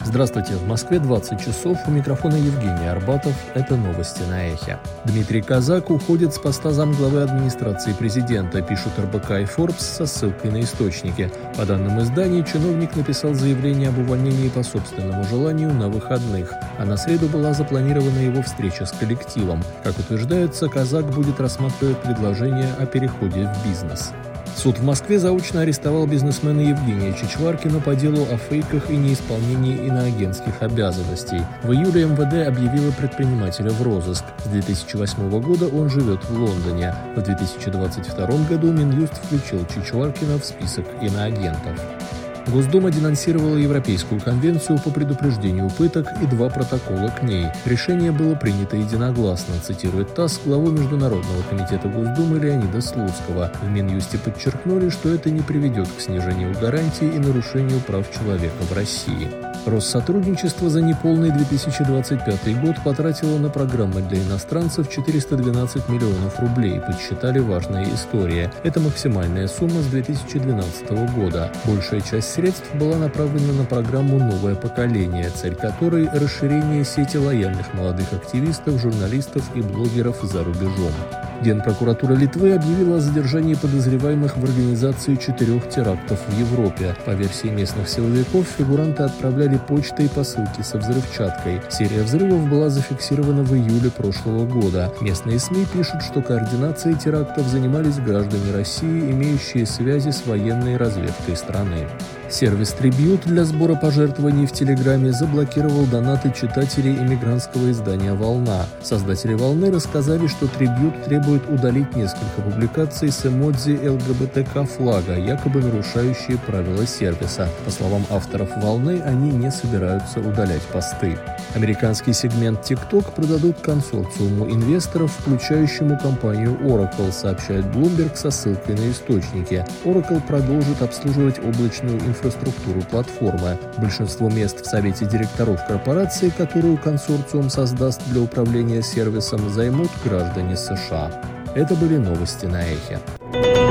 Здравствуйте, в Москве 20 часов, у микрофона Евгений Арбатов, это новости на Эхе. Дмитрий Казак уходит с поста замглавы администрации президента, пишут РБК и Forbes со ссылкой на источники. По данным изданий, чиновник написал заявление об увольнении по собственному желанию на выходных, а на среду была запланирована его встреча с коллективом. Как утверждается, Казак будет рассматривать предложение о переходе в бизнес. Суд в Москве заочно арестовал бизнесмена Евгения Чичваркина по делу о фейках и неисполнении иноагентских обязанностей. В июле МВД объявило предпринимателя в розыск. С 2008 года он живет в Лондоне. В 2022 году Минюст включил Чичваркина в список иноагентов. Госдума денонсировала Европейскую конвенцию по предупреждению пыток и 2 протокола к ней. Решение было принято единогласно, цитирует ТАСС главу Международного комитета Госдумы Леонида Слуцкого. В Минюсте подчеркнули, что это не приведет к снижению гарантий и нарушению прав человека в России. Россотрудничество за неполный 2025 год потратило на программы для иностранцев 412 миллионов рублей, подсчитали «Важная история». Это максимальная сумма с 2012 года. Большая часть средств была направлена на программу «Новое поколение», цель которой – расширение сети лояльных молодых активистов, журналистов и блогеров за рубежом. Генпрокуратура Литвы объявила о задержании подозреваемых в организации 4 терактов в Европе. По версии местных силовиков, фигуранты отправляли почтой посылки со взрывчаткой. Серия взрывов была зафиксирована в июле прошлого года. Местные СМИ пишут, что координацией терактов занимались граждане России, имеющие связи с военной разведкой страны. Сервис Tribute для сбора пожертвований в Телеграме заблокировал донаты читателей иммигрантского издания «Волна». Создатели «Волны» рассказали, что Tribute требует удалить несколько публикаций с эмодзи ЛГБТК-флага, якобы нарушающие правила сервиса. По словам авторов «Волны», они не собираются удалять посты. Американский сегмент TikTok продадут консорциуму инвесторов, включающему компанию Oracle, сообщает Bloomberg со ссылкой на источники. Oracle продолжит обслуживать облачную инфраструктуру платформы. Большинство мест в совете директоров корпорации, которую консорциум создаст для управления сервисом, займут граждане США. Это были новости на Эхе.